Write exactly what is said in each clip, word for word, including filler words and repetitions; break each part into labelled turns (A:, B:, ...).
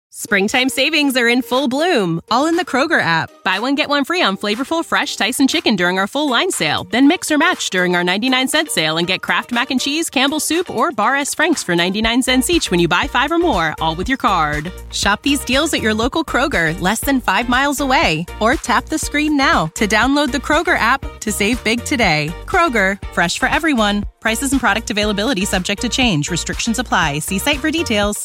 A: Springtime savings are in full bloom, all in the Kroger app. Buy one, get one free on flavorful, fresh Tyson chicken during our full line sale. Then mix or match during our ninety-nine cent sale and get Kraft Mac and Cheese, Campbell's Soup, or Bar S. Frank's for ninety-nine cents each when you buy five or more, all with your card. Shop these deals at your local Kroger, less than five miles away. Or tap the screen now to download the Kroger app to save big today. Kroger, fresh for everyone. Prices and product availability subject to change. Restrictions apply. See site for details.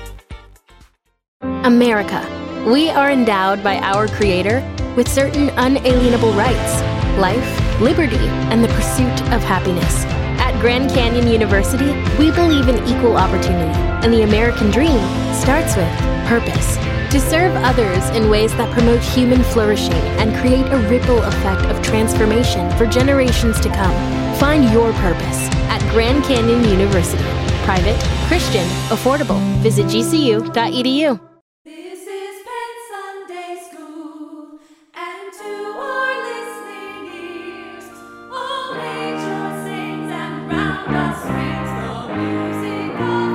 B: America. We are endowed by our Creator with certain unalienable rights: life, liberty, and the pursuit of happiness. At Grand Canyon University, we believe in equal opportunity, and the American dream starts with purpose. To serve others in ways that promote human flourishing and create a ripple effect of transformation for generations to come. Find your purpose at Grand Canyon University. Private, Christian, affordable. Visit g c u dot e d u.
C: This is Penn Sunday School, and to our listening ears, all nature sings and round us rings the music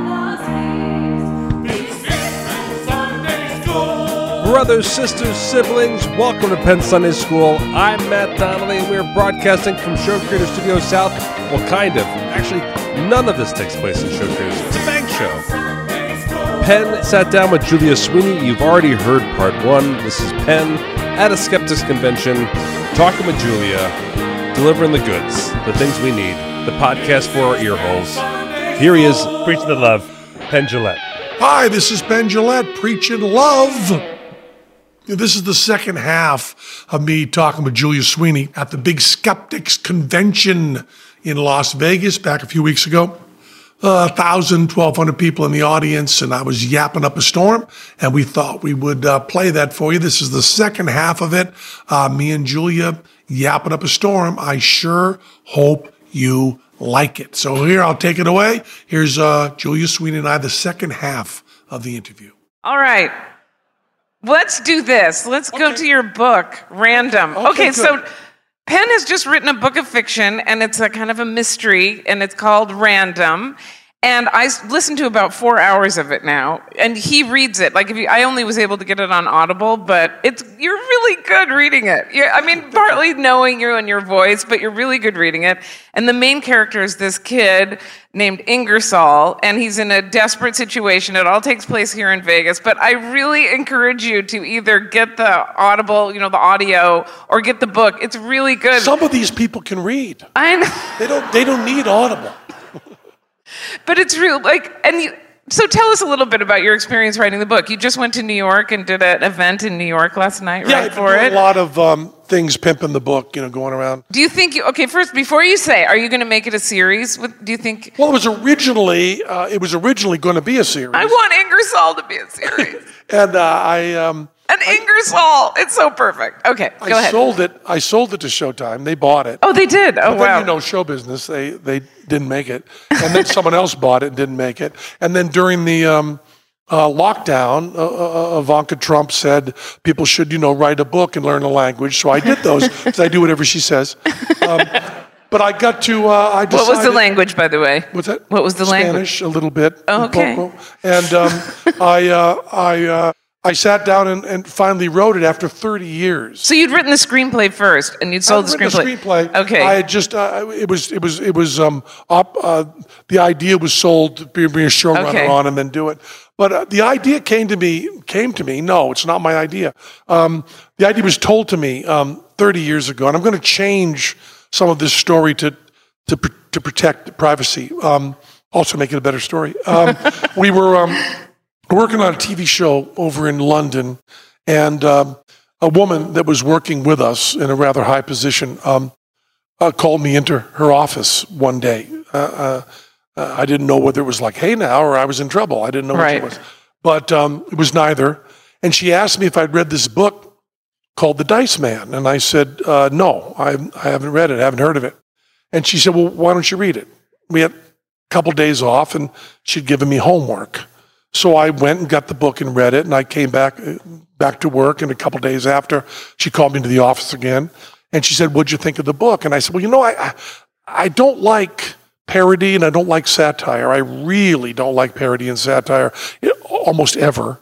C: of the spheres. This is Penn Sunday School.
D: Brothers, sisters, siblings, welcome to Penn Sunday School. I'm Matt Donnelly, and we're broadcasting from Show Creator Studio South. Well, kind of. Actually, none of this takes place in Show Creators. It's a bank show. Penn sat down with Julia Sweeney. You've already heard part one. This is Penn at a Skeptics Convention, talking with Julia, delivering the goods, the things we need, the podcast for our ear holes. Here he is, preaching the love, Penn Jillette.
E: Hi, this is Penn Jillette, preaching love. This is the second half of me talking with Julia Sweeney at the big Skeptics Convention in Las Vegas back a few weeks ago. Uh, one thousand, twelve hundred people in the audience, and I was yapping up a storm, and we thought we would uh, play that for you. This is the second half of it. Uh, me and Julia yapping up a storm. I sure hope you like it. So here, I'll take it away. Here's uh, Julia Sweeney and I, the second half of the interview.
F: All right. Let's do this. Let's okay. go to your book, Random. Okay, okay so Penn has just written a book of fiction, and it's a kind of a mystery, and it's called Random. And I listened to about four hours of it now, and he reads it. Like, if you, I only was able to get it on Audible, but it's you're really good reading it. You're, I mean, partly knowing you and your voice, but you're really good reading it. And the main character is this kid named Ingersoll, and he's in a desperate situation. It all takes place here in Vegas, but I really encourage you to either get the Audible, you know, the audio, or get the book. It's really good.
E: Some of these people can read.
F: I know.
E: They don't. They don't need Audible.
F: But it's real, like, and you, so tell us a little bit about your experience writing the book. You just went to New York and did an event in New York last night,
E: yeah,
F: right, for it?
E: a lot of um, things pimping the book, you know, going around.
F: Do you think, you, okay, first, before you say, are you going to make it a series? With, do you think?
E: Well, it was originally, uh, it was originally going to be a series.
F: I want Ingersoll to be a series.
E: and uh, I... Um,
F: An Ingersoll. It's so perfect. Okay, go
E: I
F: ahead.
E: sold it. I sold it to Showtime. They bought it.
F: Oh, they did? Oh,
E: but
F: wow.
E: Then, you know, show business. They they didn't make it. And then someone else bought it and didn't make it. And then during the um, uh, lockdown, uh, uh, Ivanka Trump said people should, you know, write a book and learn a language. So I did those because I do whatever she says. Um, but I got to, uh, I decided.
F: What was the language, by the way?
E: What's that?
F: What was the
E: Spanish,
F: language?
E: Spanish, a little bit.
F: Oh, okay.
E: Poco. And um, I, uh, I, uh, I sat down and, and finally wrote it after thirty years.
F: So you'd written the screenplay first, and you'd sold the screenplay.
E: The screenplay.
F: Okay.
E: I had just uh, it was it was it was um up, uh, the idea was sold to be, be a showrunner
F: okay.
E: on and then do it. But uh, the idea came to me came to me. No, it's not my idea. Um, the idea was told to me um, thirty years ago, and I'm going to change some of this story to to to protect privacy. Um, also, make it a better story. Um, we were. Um, working on a T V show over in London, and um, a woman that was working with us in a rather high position um, uh, called me into her office one day. Uh, uh, uh, I didn't know whether it was like, hey now, or I was in trouble. I didn't know
F: right.
E: what it was. But um, it was neither. And she asked me if I'd read this book called The Dice Man. And I said, uh, no, I, I haven't read it. I haven't heard of it. And she said, well, why don't you read it? We had a couple days off, and she'd given me homework. So I went and got the book and read it, and I came back back to work, and a couple of days after, she called me into the office again, and she said, what'd you think of the book? And I said, well, you know, I I don't like parody, and I don't like satire. I really don't like parody and satire almost ever.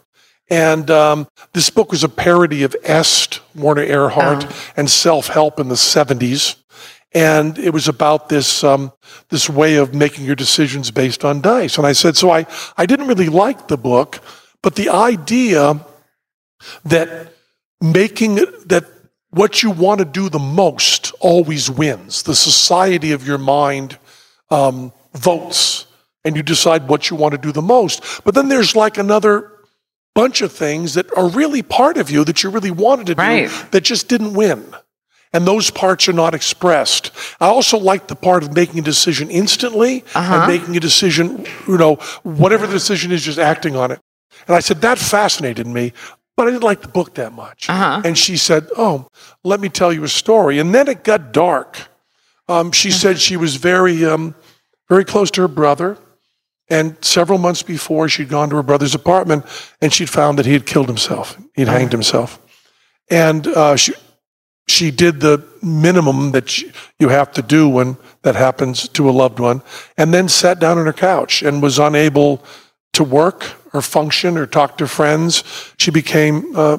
E: And um, this book was a parody of Est, Werner Erhard, oh. and self-help in the seventies. And it was about this um, this way of making your decisions based on dice. And I said, so I, I didn't really like the book, but the idea that making that what you want to do the most always wins. The society of your mind um, votes, and you decide what you want to do the most. But then there's like another bunch of things that are really part of you that you really wanted to do
F: right.
E: that just didn't win. And those parts are not expressed. I also like the part of making a decision instantly uh-huh. and making a decision, you know, whatever the decision is, just acting on it. And I said, that fascinated me, but I didn't like the book that much. Uh-huh. And she said, oh, let me tell you a story. And then it got dark. Um, she said she was very, um, very close to her brother. And several months before, she'd gone to her brother's apartment, and she'd found that he had killed himself. He'd uh-huh. hanged himself. And uh, she... She did the minimum that you have to do when that happens to a loved one, and then sat down on her couch and was unable to work or function or talk to friends. She became uh,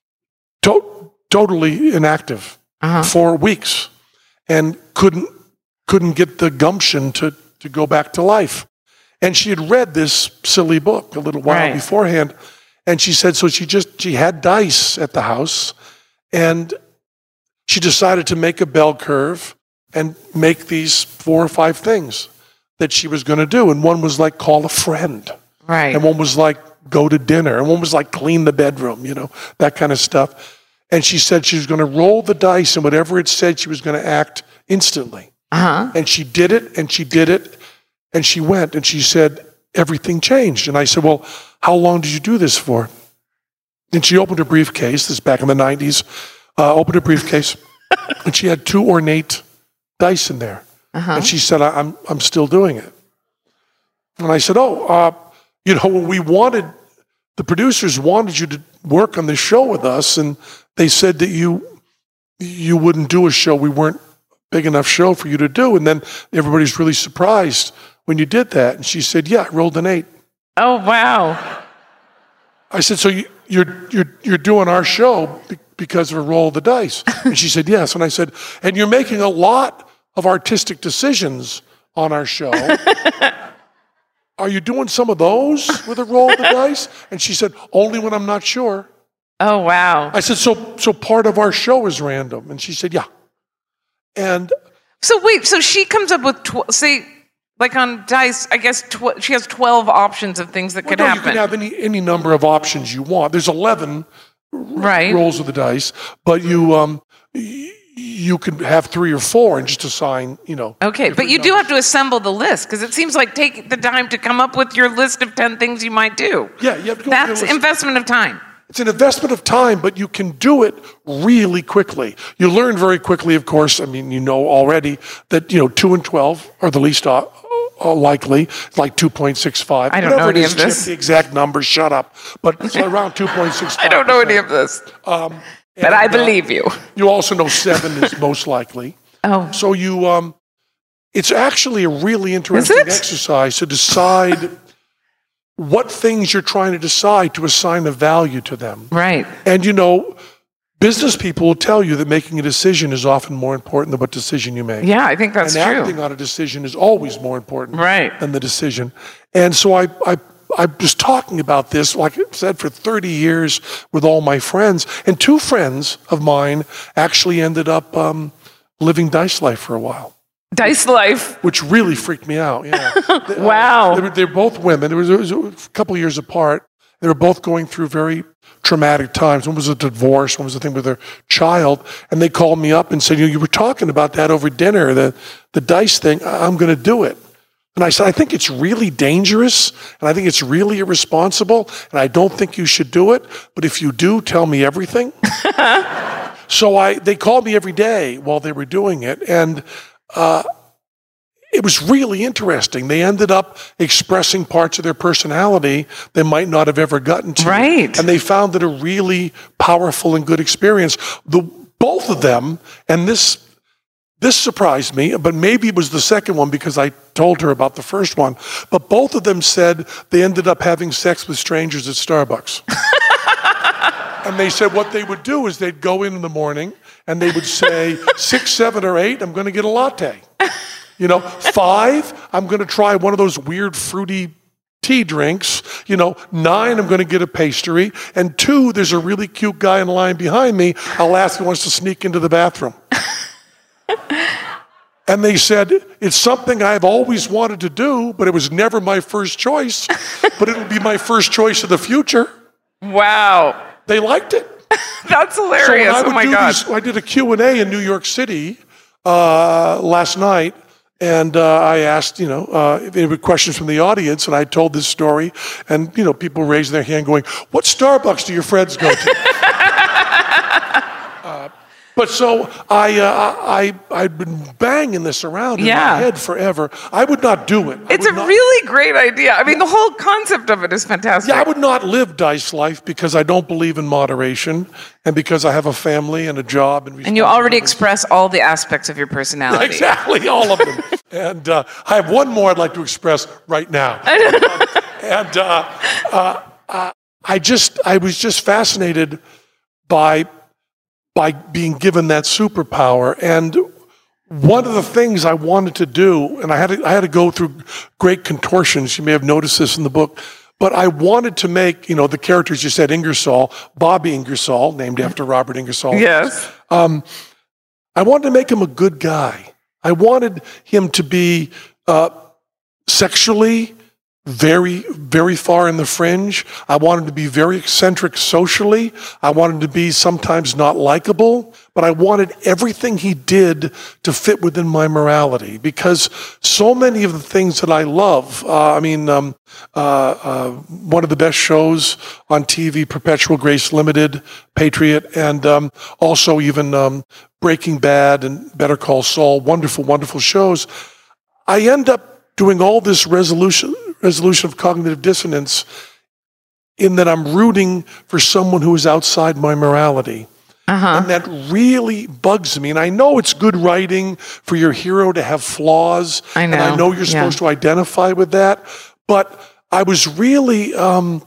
E: to- totally inactive uh-huh. for weeks and couldn't couldn't get the gumption to, to go back to life. And she had read this silly book a little while right. beforehand, and she said, so she just she had dice at the house, and she decided to make a bell curve and make these four or five things that she was going to do. And one was like call a friend.
F: Right.
E: And one was like go to dinner. And one was like clean the bedroom, you know, that kind of stuff. And she said she was going to roll the dice, and whatever it said, she was going to act instantly. Uh-huh. And she did it, and she did it, and she went, and she said, everything changed. And I said, well, how long did you do this for? And she opened her briefcase, this is back in the nineties, Uh, opened a briefcase, and she had two ornate dice in there. Uh-huh. And she said, I'm I'm still doing it. And I said, oh, uh, you know, when we wanted, the producers wanted you to work on this show with us, and they said that you you wouldn't do a show. We weren't a big enough show for you to do. And then everybody's really surprised when you did that. And she said, yeah, I rolled an eight.
F: Oh, wow.
E: I said, so you, you're you're you're doing our show because of a roll of the dice? And she said, yes. And I said, and you're making a lot of artistic decisions on our show. Are you doing some of those with a roll of the dice? And she said, only when I'm not sure.
F: Oh, wow.
E: I said, so so part of our show is random? And she said, yeah. And
F: so wait, so she comes up with, tw- say, like on dice, I guess tw- she has twelve options of things that
E: well,
F: could
E: no,
F: happen.
E: You can have any, any number of options you want. There's eleven
F: right.
E: rolls of the dice, but you um you can have three or four and just assign, you know.
F: Okay, but you numbers. do have to assemble the list, because it seems like take the time to come up with your list of ten things you might do.
E: Yeah, you have to go
F: That's investment of time.
E: It's an investment of time, but you can do it really quickly. You learn very quickly, of course. I mean, you know already that, you know, two and twelve are the least uh, uh, likely. It's like two point six five.
F: I don't
E: Whatever
F: know any
E: it is,
F: of this.
E: Chip, the exact number, shut up. But it's around two point six five.
F: I don't know any of this. Um, but and, I believe uh, you.
E: You also know seven is most likely.
F: Oh.
E: So you, um, it's actually a really interesting exercise to decide what things you're trying to decide to assign a value to them.
F: Right.
E: And, you know, business people will tell you that making a decision is often more important than what decision you make.
F: Yeah, I think that's
E: and
F: true.
E: And acting on a decision is always more important
F: right.
E: than the decision. And so I, I, I was talking about this, like I said, for thirty years with all my friends. And two friends of mine actually ended up um, living Dice Life for a while.
F: Dice Life.
E: Which really freaked me out, yeah.
F: Wow.
E: Uh, they were, they were both women. It was, it was a couple of years apart. They were both going through very traumatic times. One was a divorce, one was a thing with their child. And they called me up and said, you know, you were talking about that over dinner, the, the dice thing. I'm going to do it. And I said, I think it's really dangerous, and I think it's really irresponsible, and I don't think you should do it. But if you do, tell me everything. So I, they called me every day while they were doing it. And Uh, it was really interesting. They ended up expressing parts of their personality they might not have ever gotten to.
F: Right.
E: And they found it a really powerful and good experience. The both of them, and this this surprised me, but maybe it was the second one because I told her about the first one, but both of them said they ended up having sex with strangers at Starbucks. And they said what they would do is they'd go in in the morning and they would say, six, seven, or eight, I'm going to get a latte. You know, five, I'm going to try one of those weird fruity tea drinks. You know, nine, I'm going to get a pastry. And two, there's a really cute guy in line behind me. I'll ask if he wants to sneak into the bathroom. And they said, it's something I've always wanted to do, but it was never my first choice. But it'll be my first choice in the future.
F: Wow.
E: They liked it.
F: That's
E: So when
F: hilarious.
E: I
F: Oh
E: would
F: my
E: do
F: God.
E: these, I did a Q and A in New York City uh, last night, and uh, I asked, you know, uh, if there were questions from the audience, and I told this story, and, you know, people raised their hand going, what Starbucks do your friends go to? uh, but so I, uh, I, I'd been banging this around in
F: Yeah.
E: my head forever. I would not do it. I
F: It's a
E: would not-
F: really great idea. I mean, the whole concept of it is fantastic.
E: Yeah, I would not live Dice Life because I don't believe in moderation, and because I have a family and a job and
F: And you already
E: responsibilities.
F: express all the aspects of your personality.
E: Exactly, all of them. And uh, I have one more I'd like to express right now. Um, and uh, uh, uh, I just, I was just fascinated by by being given that superpower. And one of the things I wanted to do, and I had to, I had to go through great contortions. You may have noticed this in the book. But I wanted to make, you know, the characters you said, Ingersoll, Bobby Ingersoll, named after Robert Ingersoll.
F: Yes.
E: Um, I wanted to make him a good guy. I wanted him to be uh, sexually very, very far in the fringe. I wanted to be very eccentric socially. I wanted to be sometimes not likable, but I wanted everything he did to fit within my morality, because so many of the things that I love, uh, I mean, um, uh, uh, one of the best shows on T V, Perpetual Grace Limited, Patriot, and um, also even um, Breaking Bad and Better Call Saul, wonderful, wonderful shows. I end up doing all this resolution resolution of cognitive dissonance in that I'm rooting for someone who is outside my morality.
F: Uh-huh.
E: And that really bugs me. And I know it's good writing for your hero to have flaws.
F: I know.
E: And I know you're
F: Yeah.
E: supposed to identify with that. But I was really, um,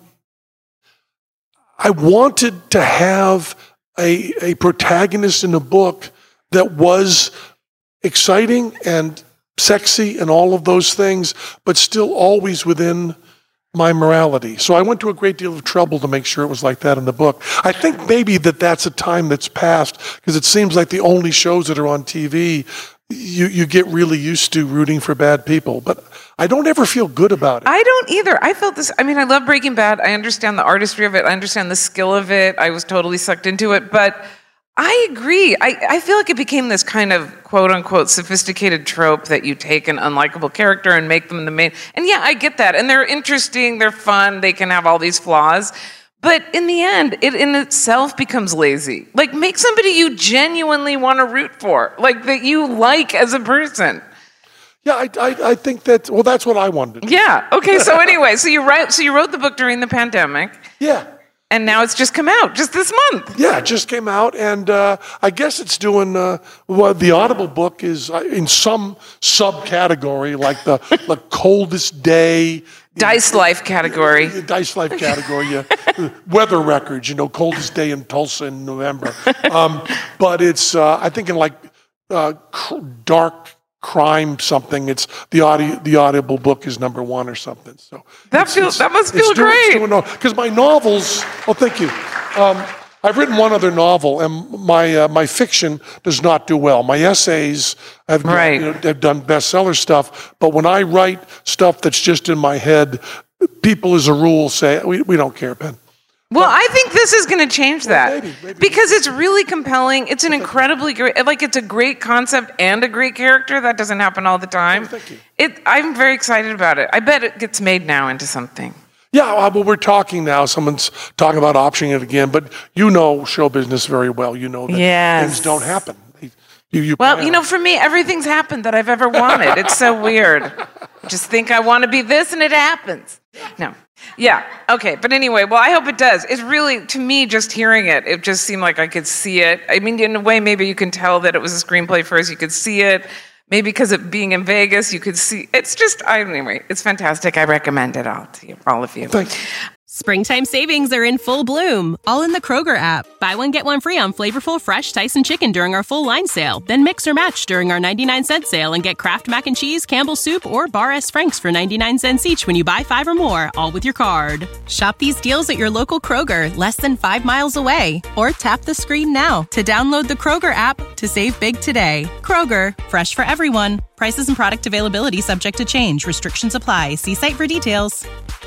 E: I wanted to have a, a protagonist in a book that was exciting and sexy and all of those things, but still always within my morality. So I went to a great deal of trouble to make sure it was like that in the book. I think maybe that that's a time that's passed, because it seems like the only shows that are on T V, you, you get really used to rooting for bad people. But I don't ever feel good about it.
F: I don't either. I felt this. I mean, I love Breaking Bad. I understand the artistry of it. I understand the skill of it. I was totally sucked into it. But I agree. I, I feel like it became this kind of quote unquote sophisticated trope that you take an unlikable character and make them the main. And yeah, I get that. And they're interesting, they're fun, they can have all these flaws. But in the end, it in itself becomes lazy. Like, make somebody you genuinely want to root for, like that you like as a person.
E: Yeah, I, I, I think that, well, that's what I wanted to do.
F: Yeah. Okay. So anyway, so you write. So you wrote the book during the pandemic,
E: Yeah.
F: and now it's just come out just this month.
E: Yeah, it just came out, and uh, I guess it's doing, uh, well, the Audible book is uh, in some subcategory, like the, the coldest day.
F: Dice Life category.
E: The Dice Life category, yeah. Weather records, you know, coldest day in Tulsa in November. Um, but it's, uh, I think in like uh, cr- dark crime something, it's the audio, the Audible book is number one or something. So
F: That
E: it's-
F: feels-
E: it's-
F: that must
E: it's
F: feel
E: doing- it's
F: great.
E: doing Because my novels, oh, thank you. Um, I've written one other novel, and my uh, my fiction does not do well. My essays have, done,
F: Right.
E: you know, have done bestseller stuff, but when I write stuff that's just in my head, people as a rule say, we, we don't care, Ben.
F: Well, I think this is going to change that
E: maybe, maybe.
F: because it's really compelling. It's an incredibly great, like it's a great concept and a great character. That doesn't happen all the time.
E: thank you.
F: It. I'm very excited about it. I bet it gets made now into something.
E: Yeah, uh, well, we're talking now. Someone's talking about optioning it again, but you know show business very well. You know that
F: Yes.
E: things don't happen. You, you
F: Well,
E: plan
F: you know,
E: it.
F: for me, everything's happened that I've ever wanted. It's so weird. Just think I want to be this and it happens. No. Yeah. Okay. But anyway, well, I hope it does. It's really, to me, just hearing it, it just seemed like I could see it. I mean, in a way, maybe you can tell that it was a screenplay first. You could see it. Maybe because of being in Vegas, you could see. It's just, I, anyway, it's fantastic. I recommend it all to you, all of you.
E: Thanks.
A: Springtime savings are in full bloom, all in the Kroger app. Buy one, get one free on flavorful, fresh Tyson chicken during our full line sale. Then mix or match during our ninety-nine cent sale and get Kraft Mac and Cheese, Campbell's Soup, or Bar S. Frank's for ninety-nine cents each when you buy five or more, all with your card. Shop these deals at your local Kroger, less than five miles away. Or tap the screen now to download the Kroger app to save big today. Kroger, fresh for everyone. Prices and product availability subject to change. Restrictions apply. See site for details.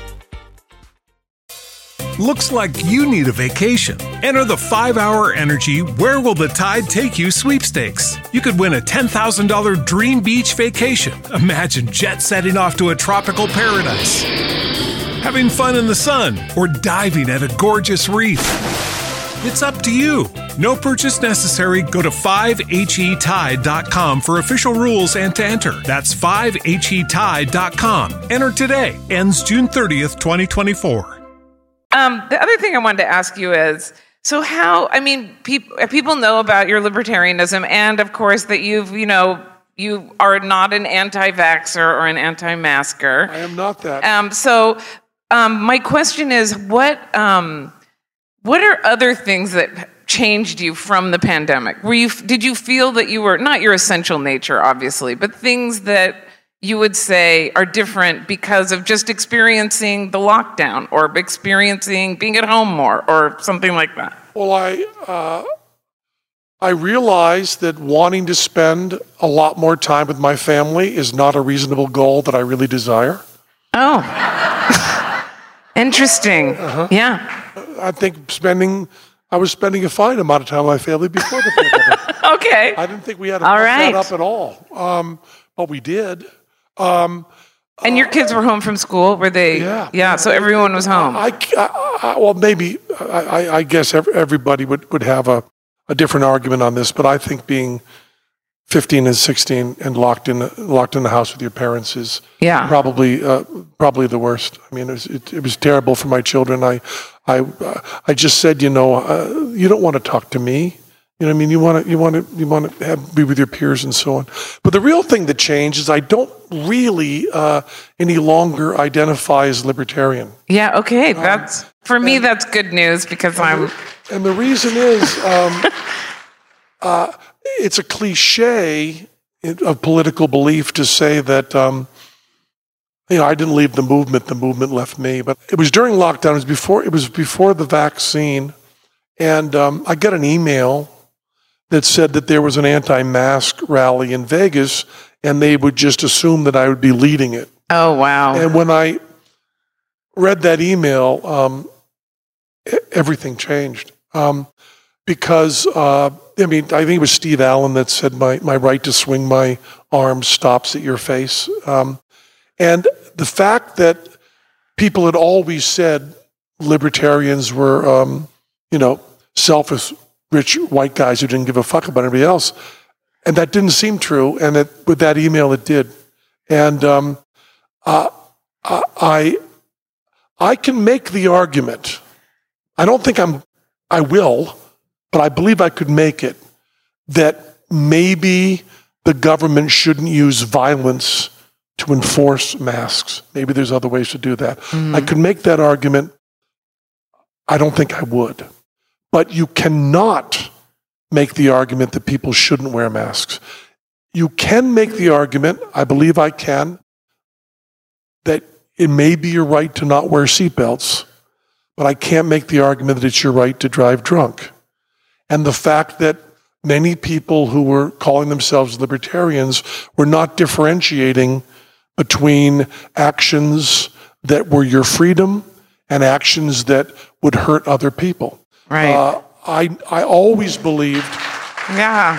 G: Looks like you need a vacation. Enter the five hour Energy Where Will the Tide Take You sweepstakes. You could win a ten thousand dollars dream beach vacation. Imagine jet setting off to a tropical paradise, having fun in the sun, or diving at a gorgeous reef. It's up to you. No purchase necessary. Go to five H E tide dot com for official rules and to enter. That's five H E tide dot com. Enter today. Ends June thirtieth, twenty twenty-four.
F: Um, the other thing I wanted to ask you is, so how, I mean, people people know about your libertarianism, and of course that you've, you know, you are not an anti-vaxxer or an anti-masker.
E: I am not that.
F: Um, so um, my question is, what um, what are other things that changed you from the pandemic? Were you did you feel that you were, not your essential nature, obviously, but things that you would say are different because of just experiencing the lockdown or experiencing being at home more or something like that?
E: Well, I uh, I realize that wanting to spend a lot more time with my family is not a reasonable goal that I really desire.
F: Oh, interesting. Uh-huh. Yeah.
E: I think spending, I was spending a fine amount of time with my family before the pandemic.
F: Okay.
E: I didn't think we had to
F: All
E: put
F: right.
E: that up at all, um, but we did. Um,
F: And your kids were home from school, were they?
E: Yeah.
F: Yeah, so everyone was home.
E: I, I, I, well, maybe, I, I- I guess ev- everybody would, would have a, a different argument on this, but I think being fifteen and sixteen and locked in locked in the house with your parents is
F: Yeah.
E: probably uh, probably the worst. I mean, it was, it, it was terrible for my children. I I uh, I just said, you know, uh, you don't want to talk to me. You know what I mean? You want to you want to you want to have, be with your peers and so on. But the real thing that changed is I don't really uh, any longer identify as libertarian.
F: Yeah, okay. That's for me that's good news because I'm
E: And the reason is, um, uh, it's a cliche of political belief to say that, um, you know, I didn't leave the movement; the movement left me. But it was during lockdown. It was before. It was before the vaccine, and um, I got an email that said that there was an anti-mask rally in Vegas, and they would just assume that I would be leading it.
F: Oh wow.
E: And when I read that email, um, e- everything changed. Um, because, uh, I mean, I think it was Steve Allen that said my, my right to swing my arm stops at your face. Um, and the fact that people had always said libertarians were, um, you know, selfish, rich white guys who didn't give a fuck about anybody else. And that didn't seem true. And it, with that email, it did. And um, uh, I, I can make the argument. I don't think I'm, I will, but I believe I could make it that maybe the government shouldn't use violence to enforce masks. Maybe there's other ways to do that. Mm-hmm. I could make that argument. I don't think I would. But you cannot make the argument that people shouldn't wear masks. You can make the argument, I believe I can, that it may be your right to not wear seatbelts, but I can't make the argument that it's your right to drive drunk. And the fact that many people who were calling themselves libertarians were not differentiating between actions that were your freedom and actions that would hurt other people.
F: Right.
E: Uh, I I always believed.
F: Yeah.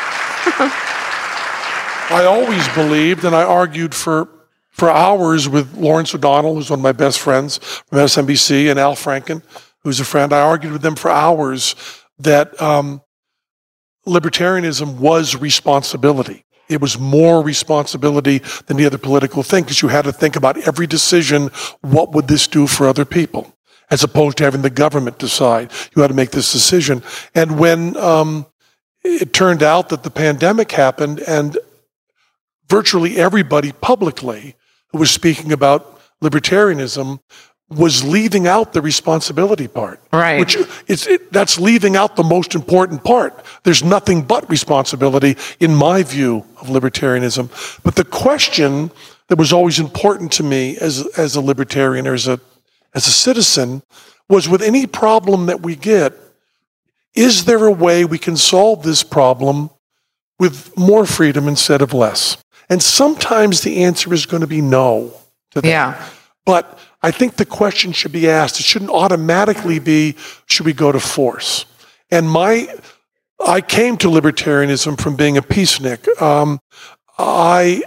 E: I always believed, and I argued for for hours with Lawrence O'Donnell, who's one of my best friends from S M B C, and Al Franken, who's a friend. I argued with them for hours that um, libertarianism was responsibility. It was more responsibility than the other political thing, because you had to think about every decision, what would this do for other people, as opposed to having the government decide. You had to make this decision. And when um, it turned out that the pandemic happened, and virtually everybody publicly who was speaking about libertarianism was leaving out the responsibility part.
F: Right.
E: Which is, it, that's leaving out the most important part. There's nothing but responsibility in my view of libertarianism. But the question that was always important to me as, as a libertarian or as a, as a citizen was, with any problem that we get, is there a way we can solve this problem with more freedom instead of less? And sometimes the answer is going to be no to that.
F: Yeah.
E: But I think the question should be asked. It shouldn't automatically be, should we go to force? And my, I came to libertarianism from being a peacenik. Um, I,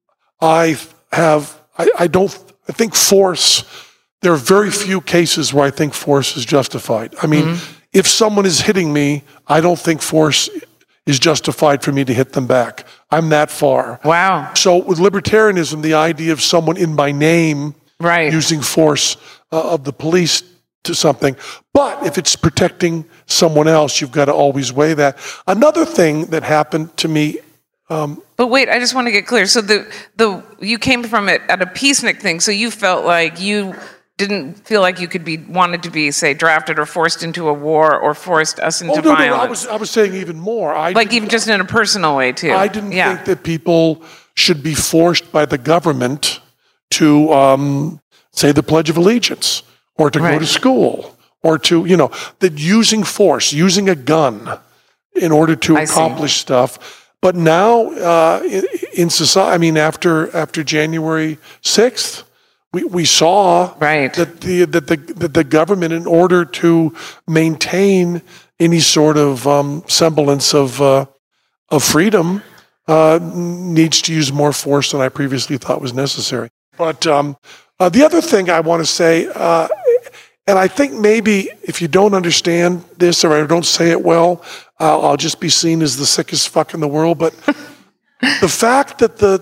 E: I have, I, I don't, I think force, there are very few cases where I think force is justified. I mean, mm-hmm. if someone is hitting me, I don't think force is justified for me to hit them back. I'm that far.
F: Wow.
E: So with libertarianism, the idea of someone in my name
F: right.
E: using force uh, of the police to something. But if it's protecting someone else, you've got to always weigh that. Another thing that happened to me. Um,
F: but wait, I just want to get clear. So the the you came from it at a peacenik thing. So you felt like you didn't feel like you could be wanted to be, say, drafted or forced into a war or forced us into
E: oh, no,
F: violence.
E: No, I was I was saying even more. I
F: like even just in a personal way too.
E: I didn't
F: yeah.
E: think that people should be forced by the government to um, say the Pledge of Allegiance, or to
F: right.
E: go to school, or to, you know, that using force, using a gun in order to
F: I
E: accomplish
F: see.
E: stuff. But now uh, in, in society, I mean, after after January sixth, we, we saw
F: right.
E: that the that the that the government, in order to maintain any sort of um, semblance of uh, of freedom, uh, needs to use more force than I previously thought was necessary. But um, uh, the other thing I want to say, uh, and I think maybe if you don't understand this or I don't say it well, uh, I'll just be seen as the sickest fuck in the world. But the fact that the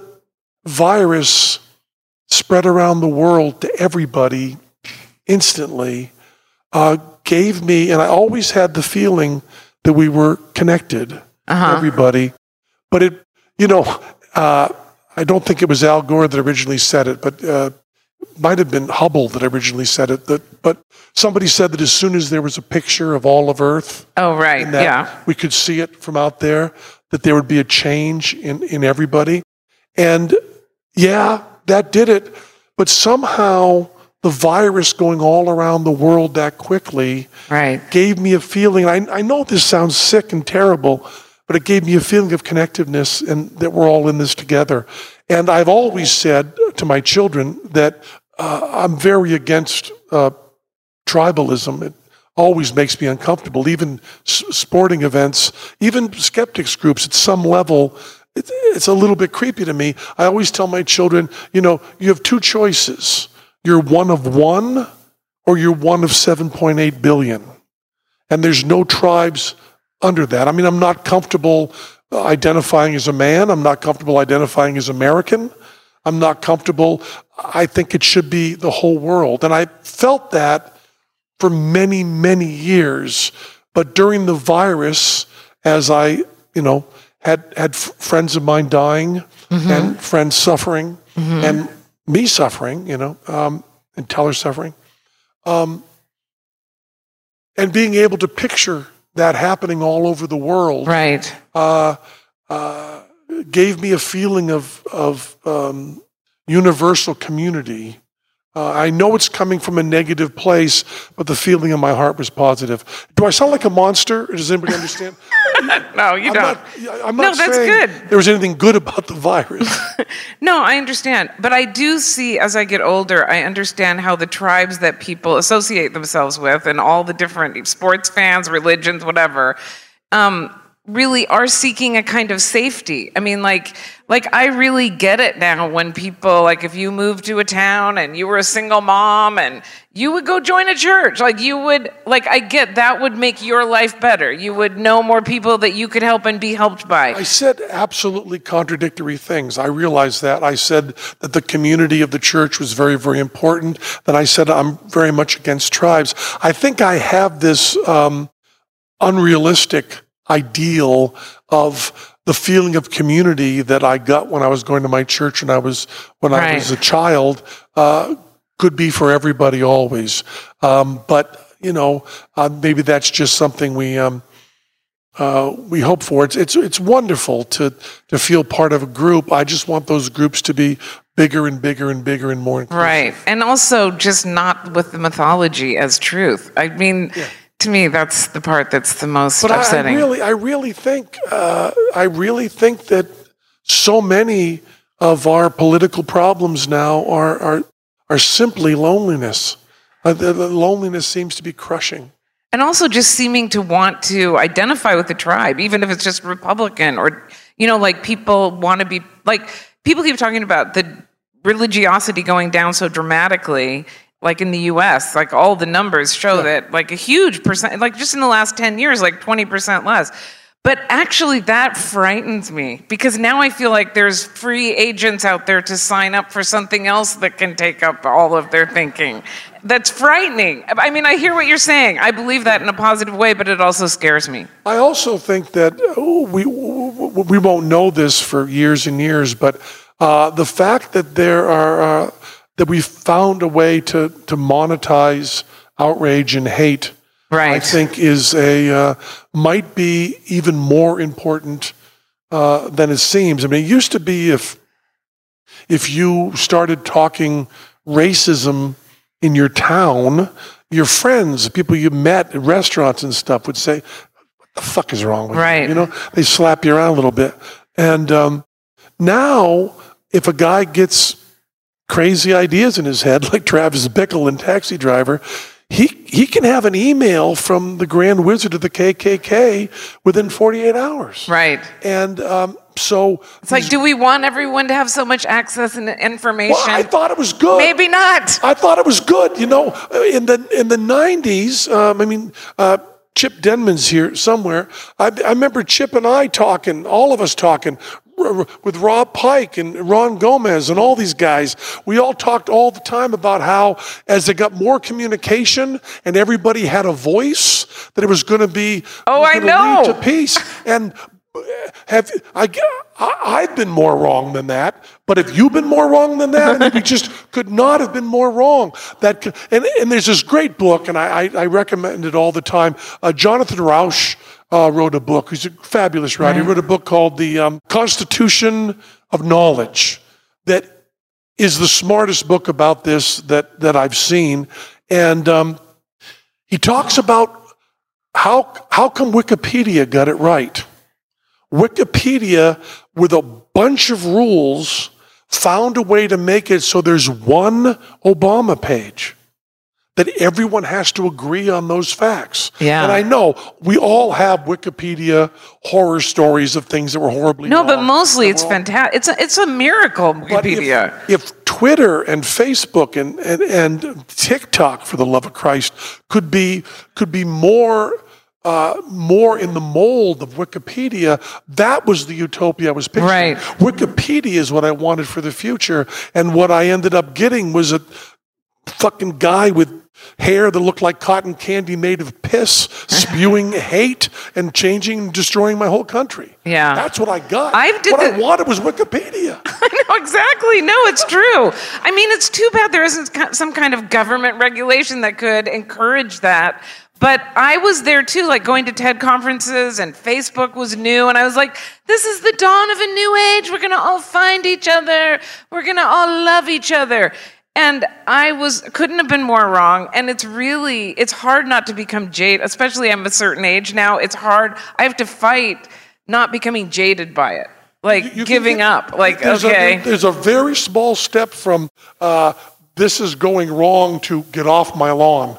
E: virus spread around the world to everybody instantly uh, gave me, and I always had the feeling that we were connected,
F: uh-huh.
E: everybody. But it, you know, uh, I don't think it was Al Gore that originally said it, but uh, might have been Hubble that originally said it. That, but somebody said that as soon as there was a picture of all of Earth,
F: oh right,
E: and that
F: yeah,
E: we could see it from out there, that there would be a change in, in everybody. And yeah, that did it. But somehow the virus going all around the world that quickly
F: right.
E: gave me a feeling. I, I know this sounds sick and terrible, but it gave me a feeling of connectiveness and that we're all in this together. And I've always said to my children that uh, I'm very against uh, tribalism. It always makes me uncomfortable. Even s- sporting events, even skeptics groups at some level, it, it's a little bit creepy to me. I always tell my children, you know, you have two choices. You're one of one or you're one of seven point eight billion. And there's no tribes under that. I mean, I'm not comfortable identifying as a man. I'm not comfortable identifying as American. I'm not comfortable. I think it should be the whole world. And I felt that for many, many years. But during the virus, as I, you know, had, had f- friends of mine dying mm-hmm. and friends suffering mm-hmm. and me suffering, you know, um, and Teller suffering, um, and being able to picture that happening all over the world,
F: right?
E: Uh, uh, gave me a feeling of of um, universal community. Uh, I know it's coming from a negative place, but the feeling in my heart was positive. Do I sound like a monster? Or does anybody understand?
F: No, you
E: I'm
F: don't.
E: Not, I'm not
F: no, that's
E: saying
F: good.
E: there was anything good about the virus.
F: No, I understand. But I do see, as I get older, I understand how the tribes that people associate themselves with and all the different sports fans, religions, whatever, um, really are seeking a kind of safety. I mean, like, like I really get it now when people, like if you moved to a town and you were a single mom and you would go join a church, like you would, like I get that would make your life better. You would know more people that you could help and be helped by.
E: I said absolutely contradictory things. I realized that. I said that the community of the church was very, very important. Then I said I'm very much against tribes. I think I have this um, unrealistic ideal of the feeling of community that I got when I was going to my church when I was when
F: right.
E: I was a child, uh, could be for everybody always. Um, but, you know, uh, maybe that's just something we um, uh, we hope for. It's, it's, it's wonderful to, to feel part of a group. I just want those groups to be bigger and bigger and bigger and more inclusive.
F: Right. And also just not with the mythology as truth. I mean, yeah. To me, that's the part that's the most
E: but
F: upsetting.
E: I, I really, I really think, uh, I really think that so many of our political problems now are are, are simply loneliness. Uh, the, the loneliness seems to be crushing.
F: And also just seeming to want to identify with the tribe, even if it's just Republican or, you know, like people want to be, like, people keep talking about the religiosity going down so dramatically. Like in the U S, like all the numbers show yeah. that like a huge percent, like just in the last ten years, like twenty percent less. But actually that frightens me because now I feel like there's free agents out there to sign up for something else that can take up all of their thinking. That's frightening. I mean, I hear what you're saying. I believe that in a positive way, but it also scares me. I
E: also think that oh, we, we won't know this for years and years, but uh, the fact that there are... Uh, that we've found a way to, to monetize outrage and hate, right. I think is a, uh, might be even more important uh, than it seems. I mean, it used to be if, if you started talking racism in your town, your friends, people you met at restaurants and stuff would say, what the fuck is wrong with
F: right.
E: you? You know, they slap you around a little bit. And um, now, if a guy gets crazy ideas in his head, like Travis Bickle in Taxi Driver, he he can have an email from the Grand Wizard of the K K K within forty-eight hours.
F: Right.
E: And um, so...
F: It's like, do we want everyone to have so much access and information?
E: Well, I thought it was good.
F: Maybe not.
E: I thought it was good. You know, in the in the nineties, um, I mean... Uh, Chip Denman's here somewhere. I, I remember Chip and I talking, all of us talking, with Rob Pike and Ron Gomez and all these guys. We all talked all the time about how as they got more communication and everybody had a voice, that it was going to be
F: oh, I know.
E: lead to peace. And have I, I, I've been more wrong than that, but have you been more wrong than that? I mean, we just could not have been more wrong. That and, and there's this great book, and I, I, I recommend it all the time. Uh, Jonathan Rauch uh, wrote a book. He's a fabulous writer. Right. He wrote a book called The um, Constitution of Knowledge that is the smartest book about this that, that I've seen. And um, he talks about how how come Wikipedia got it right. Wikipedia, with a bunch of rules, found a way to make it so there's one Obama page that everyone has to agree on those facts.
F: Yeah.
E: And I know we all have Wikipedia horror stories of things that were horribly
F: no,
E: wrong.
F: No, but mostly it's fantastic. It's a, it's a miracle, Wikipedia.
E: But if, if Twitter and Facebook and, and, and TikTok, for the love of Christ, could be could be more... Uh, more in the mold of Wikipedia, that was the utopia I was picturing.
F: Right.
E: Wikipedia is what I wanted for the future, and what I ended up getting was a fucking guy with hair that looked like cotton candy made of piss, spewing hate and changing and destroying my whole country.
F: Yeah.
E: That's what I got.
F: I did
E: what
F: the-
E: I wanted was Wikipedia.
F: I know, exactly. No, it's true. I mean, it's too bad there isn't some kind of government regulation that could encourage that. But I was there too, like going to TED conferences, and Facebook was new, and I was like, this is the dawn of a new age. We're going to all find each other. We're going to all love each other. And I was couldn't have been more wrong. And it's really, it's hard not to become jaded, especially I'm a certain age now. It's hard. I have to fight not becoming jaded by it, like you, you giving get, up. Like,
E: there's
F: okay.
E: A, there's a very small step from uh, this is going wrong to get off my lawn.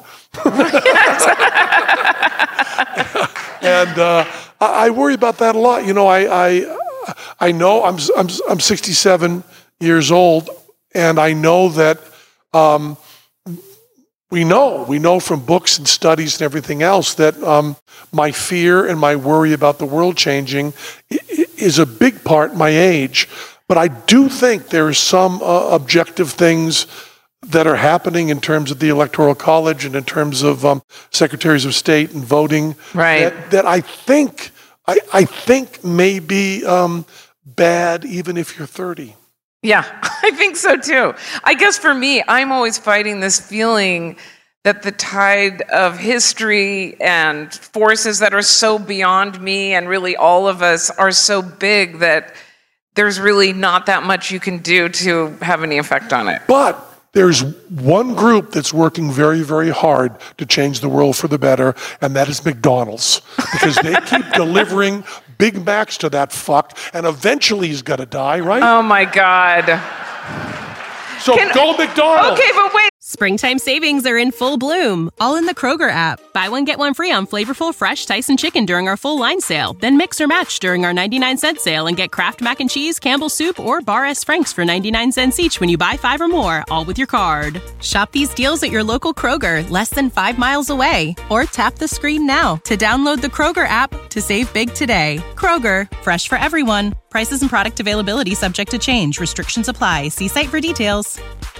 E: And uh, I, I worry about that a lot. You know, I I, I know I'm, I'm I'm sixty-seven years old, and I know that um, we know we know from books and studies and everything else that um, my fear and my worry about the world changing is a big part my age. But I do think there are some uh, objective things that are happening in terms of the Electoral College and in terms of um, secretaries of state and voting,
F: right?
E: That, that I think I, I think may be um, bad, even if you're thirty.
F: Yeah, I think so too. I guess for me, I'm always fighting this feeling that the tide of history and forces that are so beyond me and really all of us are so big that there's really not that much you can do to have any effect on it.
E: But there's one group that's working very, very hard to change the world for the better, and that is McDonald's. Because they keep delivering Big Macs to that fuck, and eventually he's got to die, right?
F: Oh my God.
E: So
F: Can,
E: go McDonald's.
F: Okay, but wait.
A: Springtime savings are in full bloom, all in the Kroger app. Buy one, get one free on flavorful, fresh Tyson chicken during our full line sale. Then mix or match during our ninety-nine cent sale and get Kraft Mac and Cheese, Campbell's Soup, or Bar S. Franks for ninety-nine cents each when you buy five or more, all with your card. Shop these deals at your local Kroger, less than five miles away. Or tap the screen now to download the Kroger app to save big today. Kroger, fresh for everyone. Prices and product availability subject to change. Restrictions apply. See site for details.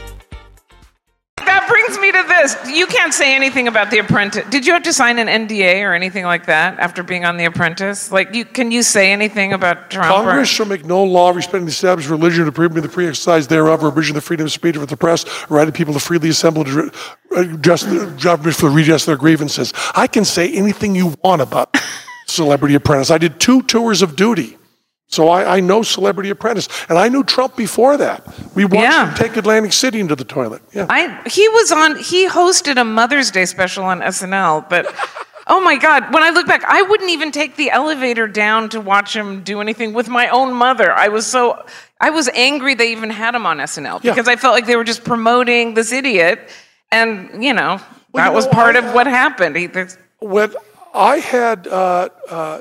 F: That brings me to this. You can't say anything about The Apprentice. Did you have to sign an N D A or anything like that after being on The Apprentice? Like, you can you say anything about Trump?
E: Congress
F: or?
E: shall make no law respecting the established religion or prohibiting the free exercise thereof or abridging the freedom of speech of the press or right of people to freely assemble to address the government for the redress of their grievances. I can say anything you want about Celebrity Apprentice. I did two tours of duty. So I, I know Celebrity Apprentice. And I knew Trump before that. We watched
F: Yeah.
E: him take Atlantic City into the toilet. Yeah.
F: I he was on. He hosted a Mother's Day special on S N L, but oh my God, when I look back, I wouldn't even take the elevator down to watch him do anything with my own mother. I was so I was angry they even had him on S N L
E: Yeah.
F: because I felt like they were just promoting this idiot, and you know
E: Well,
F: that
E: you
F: was
E: know,
F: part
E: I,
F: of what happened. He, there's-
E: When I had uh, uh,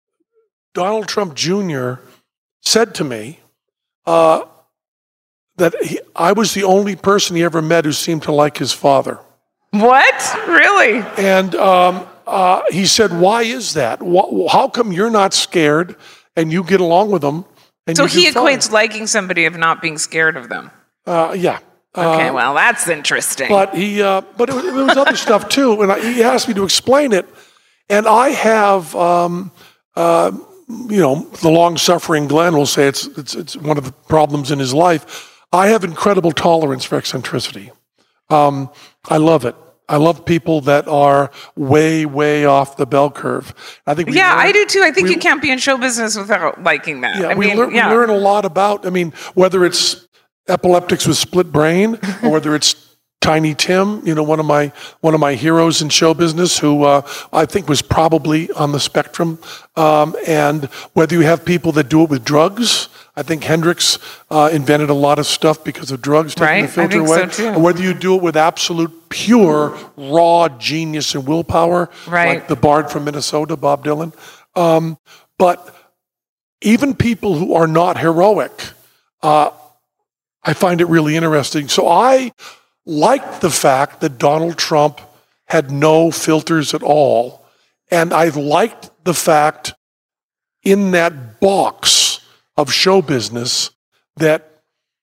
E: Donald Trump Junior said to me uh, that he, I was the only person he ever met who seemed to like his father.
F: what really?
E: And um, uh, he said, why is that? Wh- how come you're not scared and you get along with them? And
F: So
E: you do
F: he
E: fine?
F: equates liking somebody of not being scared of them.
E: Uh, yeah.
F: Okay,
E: Uh,
F: well that's interesting.
E: But he, uh, but it was, it was other stuff too, and I, he asked me to explain it. And I have, um, uh, you know, the long-suffering Glenn will say it's it's it's one of the problems in his life. I have incredible tolerance for eccentricity. Um, I love it. I love people that are way, way off the bell curve. I think. We
F: yeah,
E: learn,
F: I do too. I think
E: we,
F: you can't be in show business without liking that.
E: Yeah,
F: I
E: we,
F: mean,
E: learn,
F: yeah.
E: we learn a lot about. I mean, whether it's epileptics with split brain or whether it's Tiny Tim, you know, one of my one of my heroes in show business, who uh, I think was probably on the spectrum. Um, and whether you have people that do it with drugs, I think Hendrix uh, invented a lot of stuff because of drugs, taking
F: Right,
E: the filter
F: I think
E: away.
F: so too.
E: And whether you do it with absolute pure raw genius and willpower,
F: Right.
E: like the Bard from Minnesota, Bob Dylan. Um, but even people who are not heroic, uh, I find it really interesting. So I liked the fact that Donald Trump had no filters at all. And I liked the fact in that box of show business that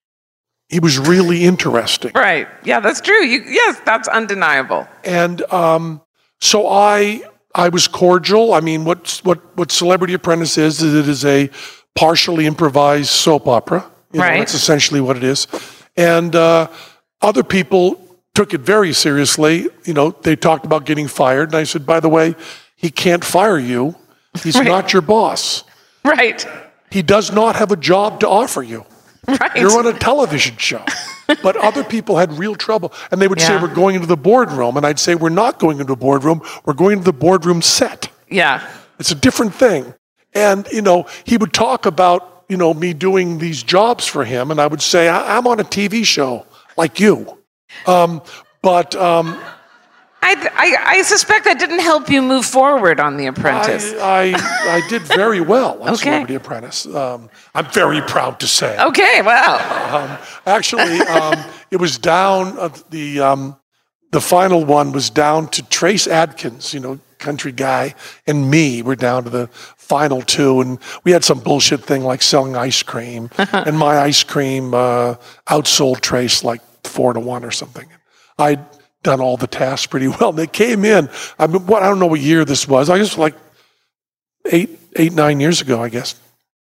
E: he was really interesting.
F: Right. Yeah, that's true. You, yes, that's undeniable.
E: And um, so I I was cordial. I mean, what, what, what Celebrity Apprentice is, is it is a partially improvised soap opera. You know,
F: Right.
E: that's essentially what it is. And uh, other people took it very seriously. You know, they talked about getting fired. And I said, by the way, he can't fire you. He's
F: Right.
E: not your boss.
F: Right.
E: He does not have a job to offer you.
F: Right.
E: You're on a television show. But other people had real trouble. And they would say,
F: Yeah.
E: we're going into the boardroom. And I'd say, we're not going into a boardroom. We're going to the boardroom set.
F: Yeah.
E: It's a different thing. And, you know, he would talk about, you know, me doing these jobs for him. And I would say, I- I'm on a T V show like you. Um, but um,
F: I, I, I suspect that didn't help you move forward on The Apprentice.
E: I, I, I did very well on
F: Okay.
E: Celebrity Apprentice. Um, I'm very proud to say.
F: Okay, well.
E: Um, actually, um, it was down, uh, the, um, the final one was down to Trace Adkins, you know, country guy, and me. We're down to the final two, and we had some bullshit thing like selling ice cream, and my ice cream uh, outsold Trace like four to one or something. I'd done all the tasks pretty well. They came in. I mean, what I don't know what year this was. I guess like eight, eight, nine years ago, I guess.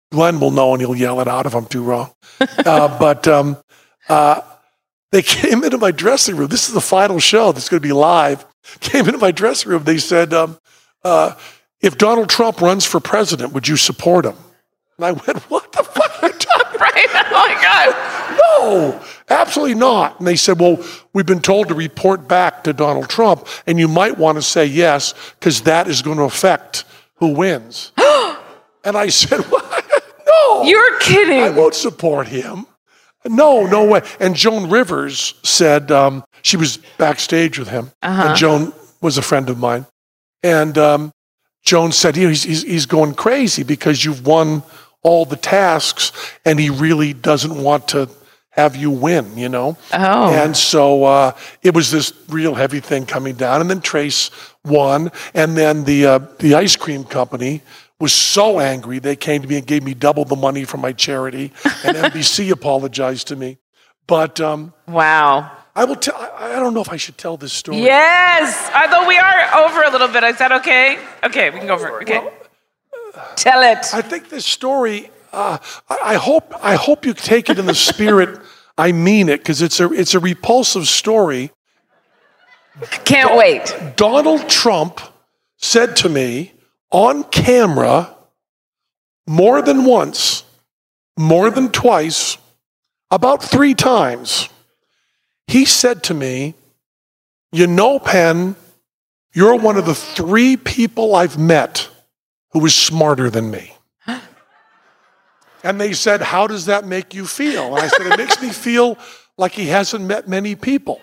E: Glenn will know and he'll yell it out if I'm too wrong. uh, but um, uh, they came into my dressing room. This is the final show that's going to be live. Came into my dressing room. They said, um, uh, if Donald Trump runs for president, would you support him? And I went, what the fuck are you talking about?
F: Right? Oh my God.
E: No, absolutely not. And they said, well, we've been told to report back to Donald Trump, and you might want to say yes, because that is going to affect who wins. And I said, what? No.
F: You're kidding.
E: I won't support him. No, no way. And Joan Rivers said, um, she was backstage with him,
F: Uh-huh.
E: and Joan was a friend of mine. And um, Joan said, you know, he's, he's, he's going crazy because you've won all the tasks, and he really doesn't want to have you win, you know?
F: Oh.
E: And so uh, it was this real heavy thing coming down. And then Trace won. And then the uh, the ice cream company was so angry, they came to me and gave me double the money from my charity. And N B C apologized to me. But um,
F: Wow.
E: I will tell, I I don't know if I should tell this story.
F: Yes. Although we are over a little bit. Is that okay? Okay, we can go for it. Okay. Tell it.
E: I think this story, uh, I, I hope I hope you take it in the spirit I mean it, because it's a it's a repulsive story.
F: Can't wait.
E: Donald Trump said to me on camera more than once, more than twice, about three times. He said to me, you know, Penn, you're one of the three people I've met who was smarter than me. And they said, how does that make you feel? And I said, it makes me feel like he hasn't met many people.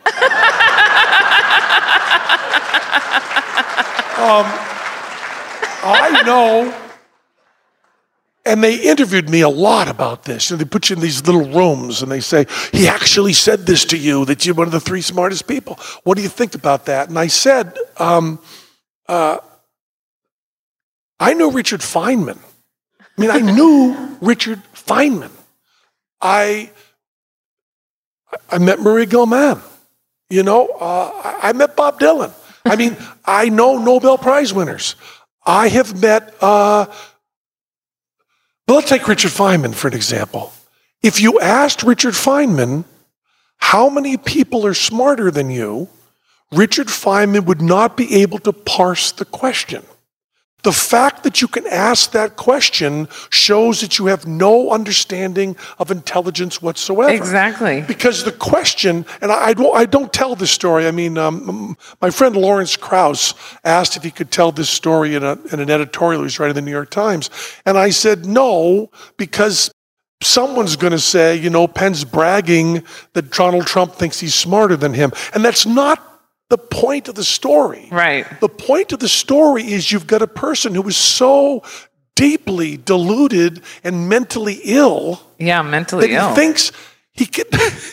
E: um, I know, and they interviewed me a lot about this. And they put you in these little rooms and they say, he actually said this to you, that you're one of the three smartest people. What do you think about that? And I said, um, uh, I knew Richard Feynman. I mean, I knew Richard Feynman. I I met Marie Gilman. You know, uh, I, I met Bob Dylan. I mean, I know Nobel Prize winners. I have met, uh, but let's take Richard Feynman for an example. If you asked Richard Feynman how many people are smarter than you, Richard Feynman would not be able to parse the question. The fact that you can ask that question shows that you have no understanding of intelligence whatsoever.
F: Exactly.
E: Because the question, and I, I, don't, I don't tell this story. I mean, um, my friend Lawrence Krauss asked if he could tell this story in, a, in an editorial he was writing in the New York Times. And I said no, because someone's going to say, you know, Penn's bragging that Donald Trump thinks he's smarter than him. And that's not the point of the story.
F: Right.
E: The point of the story is you've got a person who is so deeply deluded and mentally ill
F: Yeah, mentally
E: that
F: ill.
E: he thinks he can.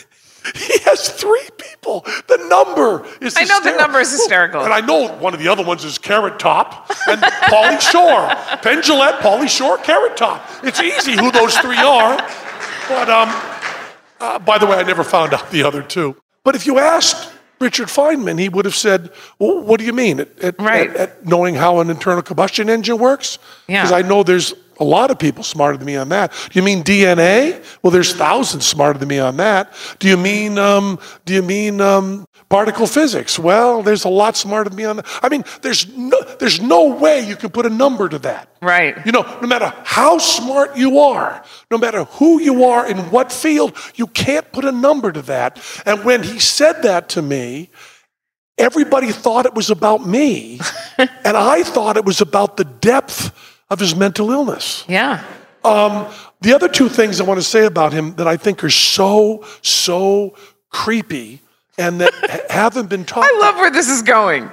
E: He has three people. The number is
F: I know the
E: hysterical.
F: number is hysterical.
E: And I know one of the other ones is Carrot Top and Pauly Shore. Penn Jillette, Pauly Shore, Carrot Top. It's easy who those three are. But um, uh, by the way, I never found out the other two. But if you asked Richard Feynman, he would have said, well, what do you mean? At, at,
F: Right.
E: at, at knowing how an internal combustion engine works?
F: Yeah.
E: Because I know there's a lot of people smarter than me on that. Do you mean D N A? Well, there's thousands smarter than me on that. Do you mean um, do you mean um, particle physics? Well, there's a lot smarter than me on that. I mean, there's no there's no way you can put a number to that.
F: Right.
E: You know, no matter how smart you are, no matter who you are in what field, you can't put a number to that. And when he said that to me, everybody thought it was about me, and I thought it was about the depth of his mental illness.
F: Yeah.
E: Um, the other two things I want to say about him that I think are so, so creepy and that ha- haven't been talked
F: I love where this is going.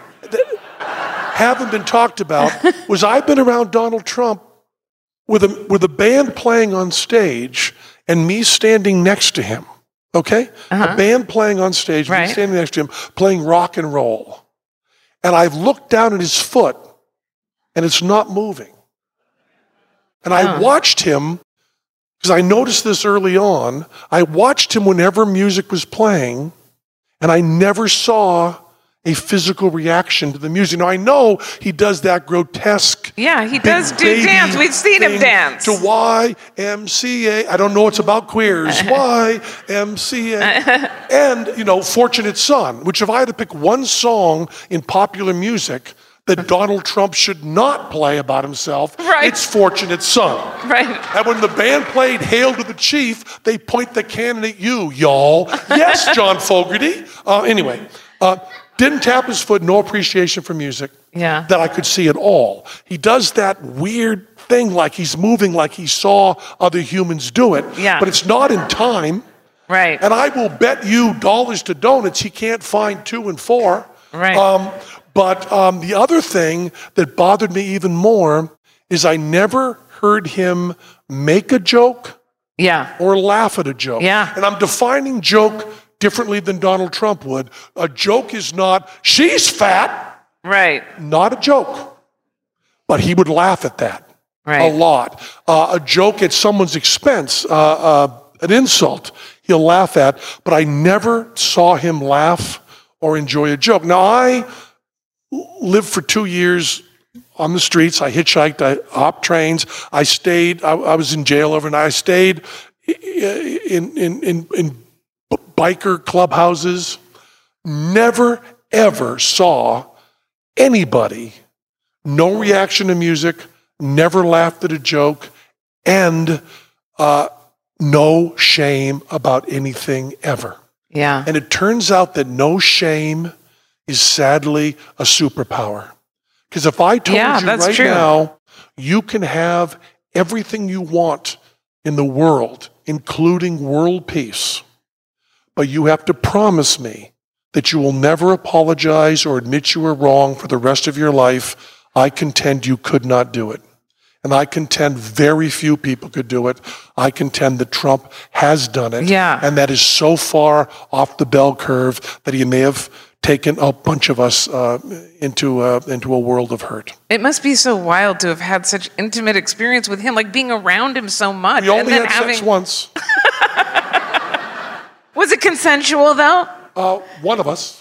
E: haven't been talked about was I've been around Donald Trump with a with a band playing on stage and me standing next to him. Okay?
F: Uh-huh.
E: A band playing on stage,
F: Right.
E: me standing next to him, playing rock and roll. And I've looked down at his foot and it's not moving. And I
F: Oh.
E: watched him, because I noticed this early on, I watched him whenever music was playing, and I never saw a physical reaction to the music. Now, I know he does that grotesque.
F: Yeah, he
E: big
F: does do
E: baby
F: dance. We've seen him
E: thing
F: dance.
E: To Y M C A. I don't know it's about queers. Y M C A. And, you know, Fortunate Son, which if I had to pick one song in popular music that Donald Trump should not play about himself,
F: Right.
E: it's Fortunate Son.
F: Right.
E: And when the band played Hail to the Chief, they point the cannon at you, y'all. Yes, John Fogerty. Uh, anyway, uh, didn't tap his foot, no appreciation for music
F: Yeah.
E: that I could see at all. He does that weird thing like he's moving like he saw other humans do it,
F: Yeah.
E: but it's not in time.
F: Right.
E: And I will bet you dollars to donuts he can't find two and four.
F: Right.
E: Um, but um, the other thing that bothered me even more is I never heard him make a joke
F: Yeah.
E: or laugh at a joke.
F: Yeah.
E: And I'm defining joke differently than Donald Trump would. A joke is not, she's fat,
F: Right.
E: not a joke. But he would laugh at that
F: Right.
E: a lot. Uh, a joke at someone's expense, uh, uh, an insult, he'll laugh at. But I never saw him laugh or enjoy a joke. Now, I lived for two years on the streets. I hitchhiked, I hopped trains. I stayed, I, I was in jail overnight. I stayed in, in, in, in biker clubhouses. Never, ever saw anybody, no reaction to music, never laughed at a joke, and uh, no shame about anything ever.
F: Yeah.
E: And it turns out that no shame is sadly a superpower. Because if I told
F: Yeah,
E: you
F: that's
E: right
F: true.
E: now, you can have everything you want in the world, including world peace, but you have to promise me that you will never apologize or admit you were wrong for the rest of your life, I contend you could not do it. And I contend very few people could do it. I contend that Trump has done it.
F: Yeah.
E: And that is so far off the bell curve that he may have taken a bunch of us uh, into, uh, into a world of hurt.
F: It must be so wild to have had such intimate experience with him, like being around him so much.
E: We only
F: and then
E: had
F: having...
E: sex once.
F: Was it consensual though?
E: Uh, one of us.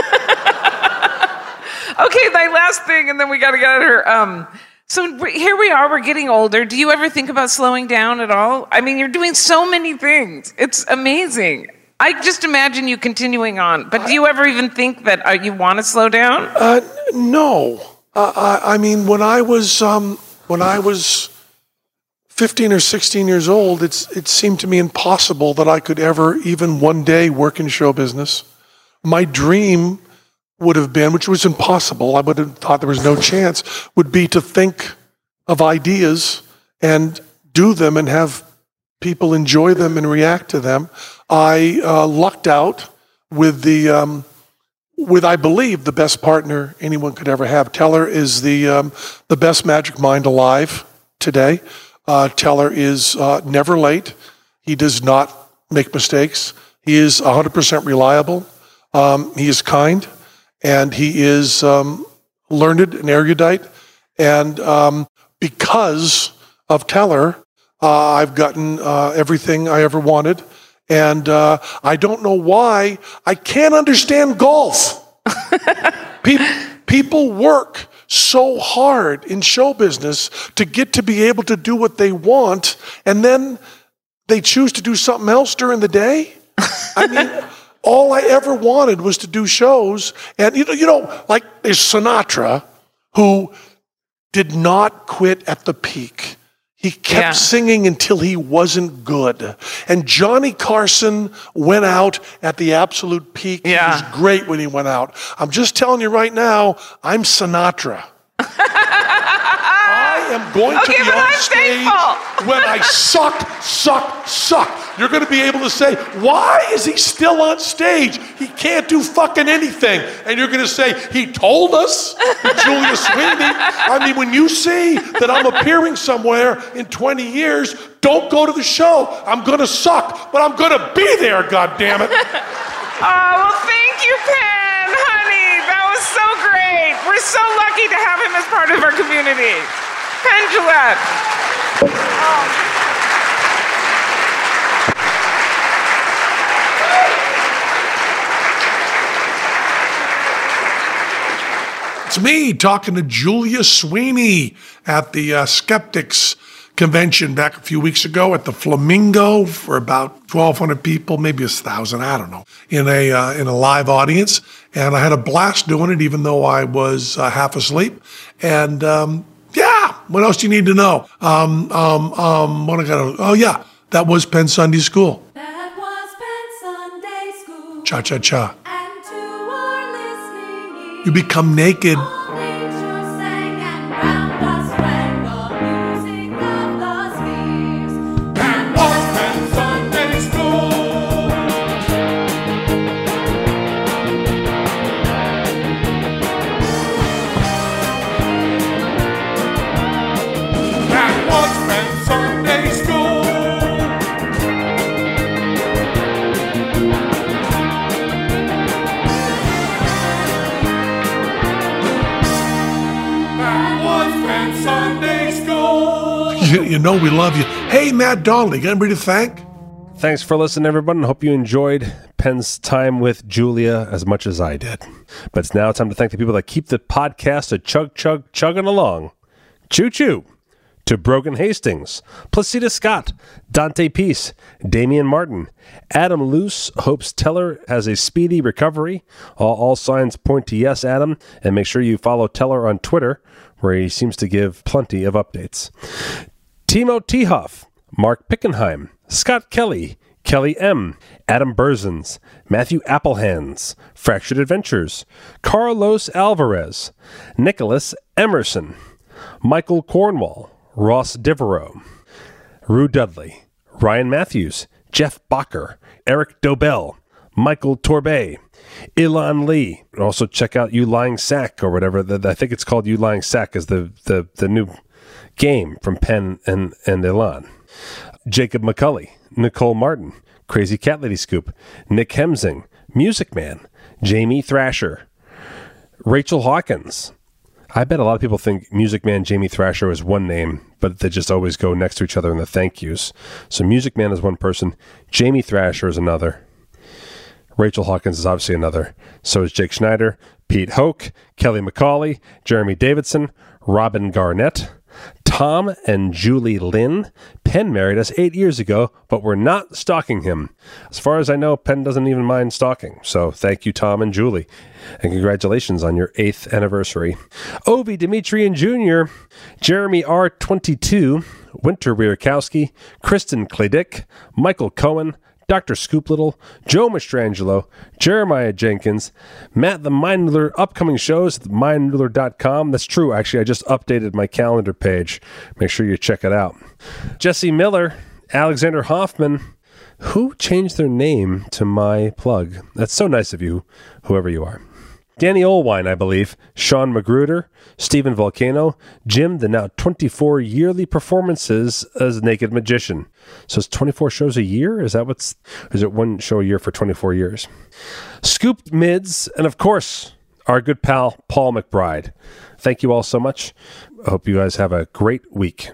F: Okay, my last thing, and then we got to get out of here. Um, so we- here we are, we're getting older. Do you ever think about slowing down at all? I mean, you're doing so many things. It's amazing. I just imagine you continuing on. But do you ever even think that uh, you want to slow down?
E: Uh, no. Uh, I, I mean, when I was um, when I was fifteen or sixteen years old, it's it seemed to me impossible that I could ever even one day work in show business. My dream would have been, which was impossible, I would have thought there was no chance, would be to think of ideas and do them and have people enjoy them and react to them. I uh, lucked out with the, um, with I believe the best partner anyone could ever have. Teller is the um, the best magic mind alive today. Uh, Teller is uh, never late. He does not make mistakes. He is one hundred percent reliable. Um, he is kind, and he is um, learned and erudite. And um, because of Teller, uh, I've gotten uh, everything I ever wanted. And uh, I don't know why. I can't understand golf. Pe- people work so hard in show business to get to be able to do what they want, and then they choose to do something else during the day. I mean, all I ever wanted was to do shows. And, you know, you know, like there's Sinatra, who did not quit at the peak. He kept
F: Yeah.
E: singing until he wasn't good. And Johnny Carson went out at the absolute peak.
F: Yeah.
E: He was great when he went out. I'm just telling you right now, I'm Sinatra. I am going
F: Okay,
E: to be
F: but
E: on
F: I'm
E: stage
F: thankful.
E: when I suck, suck, suck. You're going to be able to say, why is he still on stage? He can't do fucking anything. And you're going to say, he told us, Julia Sweeney. I mean, when you see that I'm appearing somewhere in twenty years, don't go to the show. I'm going to suck, but I'm going to be there, goddammit.
F: Oh, well, thank you, Penn, honey. That was so great. We're so lucky to have him as part of our community. Penn Jillette. Oh.
E: It's me talking to Julia Sweeney at the uh, Skeptics Convention back a few weeks ago at the Flamingo for about twelve hundred people, maybe a thousand, I don't know, in a uh, in a live audience. And I had a blast doing it, even though I was uh, half asleep. And um, yeah, what else do you need to know? Um, um, um, what I got? Oh yeah, that was Penn Sunday School.
C: That was Penn Sunday School.
E: Cha cha cha.
C: And to our listening ears,
E: You become naked.
C: all nature sang and round us rang the music of the spheres. That was Penn Sunday School. That was Penn Sunday School. That was Penn Sunday School.
E: You, you know we love you. Hey, Matt Donnelly, got anybody to thank?
D: Thanks for listening, everyone. Hope you enjoyed Penn's time with Julia as much as I did. But it's now time to thank the people that keep the podcast a chug, chug, chugging along. Choo choo to Brogan Hastings, Placida Scott, Dante Peace, Damian Martin, Adam Luce hopes Teller has a speedy recovery. All, all signs point to yes, Adam. And make sure you follow Teller on Twitter, where he seems to give plenty of updates. Timo Tehoff, Mark Pickenheim, Scott Kelly, Kelly M., Adam Burzens, Matthew Applehands, Fractured Adventures, Carlos Alvarez, Nicholas Emerson, Michael Cornwall, Ross Devereaux, Rue Dudley, Ryan Matthews, Jeff Bacher, Eric Dobell, Michael Torbay, Ilan Lee. Also check out You Lying Sack or whatever. The, I think it's called You Lying Sack is the, the, the new game from Penn and, and Ilan. Jacob McCulley, Nicole Martin, Crazy Cat Lady Scoop, Nick Hemsing, Music Man, Jamie Thrasher, Rachel Hawkins. I bet a lot of people think Music Man, Jamie Thrasher is one name, but they just always go next to each other in the thank yous. So Music Man is one person, Jamie Thrasher is another, Rachel Hawkins is obviously another. So is Jake Schneider, Pete Hoke, Kelly McCauley, Jeremy Davidson, Robin Garnett, Tom and Julie Lynn. Penn married us eight years ago, but we're not stalking him. As far as I know, Penn doesn't even mind stalking. So thank you, Tom and Julie. And congratulations on your eighth anniversary. Ovi Demetrian Junior, Jeremy R twenty-two, Winter Wierkowski, Kristen Claydick, Michael Cohen, Doctor Scoop Little, Joe Mastrangelo, Jeremiah Jenkins, Matt the Mind Ruler, upcoming shows at mind ruler dot com. That's true, actually. I just updated my calendar page. Make sure you check it out. Jesse Miller, Alexander Hoffman, who changed their name to my plug. That's so nice of you, whoever you are. Danny Olwine, I believe, Sean Magruder, Stephen Volcano, Jim, the now twenty-four yearly performances as Naked Magician. So it's twenty-four shows a year? Is that what's, is it one show a year for twenty-four years? Scooped Mids, and of course, our good pal, Paul McBride. Thank you all so much. I hope you guys have a great week.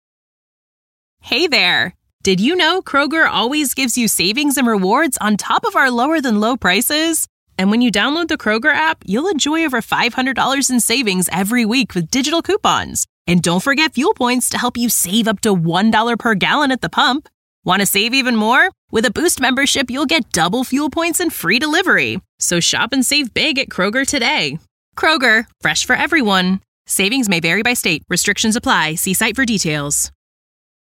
A: Hey there! Did you know Kroger always gives you savings and rewards on top of our lower than low prices? And when you download the Kroger app, you'll enjoy over five hundred dollars in savings every week with digital coupons. And don't forget fuel points to help you save up to one dollar per gallon at the pump. Want to save even more? With a Boost membership, you'll get double fuel points and free delivery. So shop and save big at Kroger today. Kroger, fresh for everyone. Savings may vary by state. Restrictions apply. See site for details.